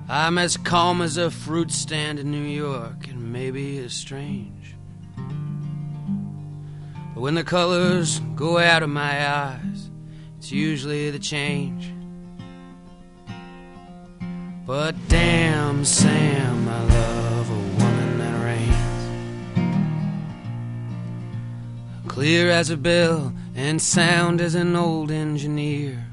I'm as calm as a fruit stand in New York, and maybe as strange. But when the colors go out of my eyes, it's usually the change. But damn, Sam, I love a woman that rains. Clear as a bell and sound as an old engineer.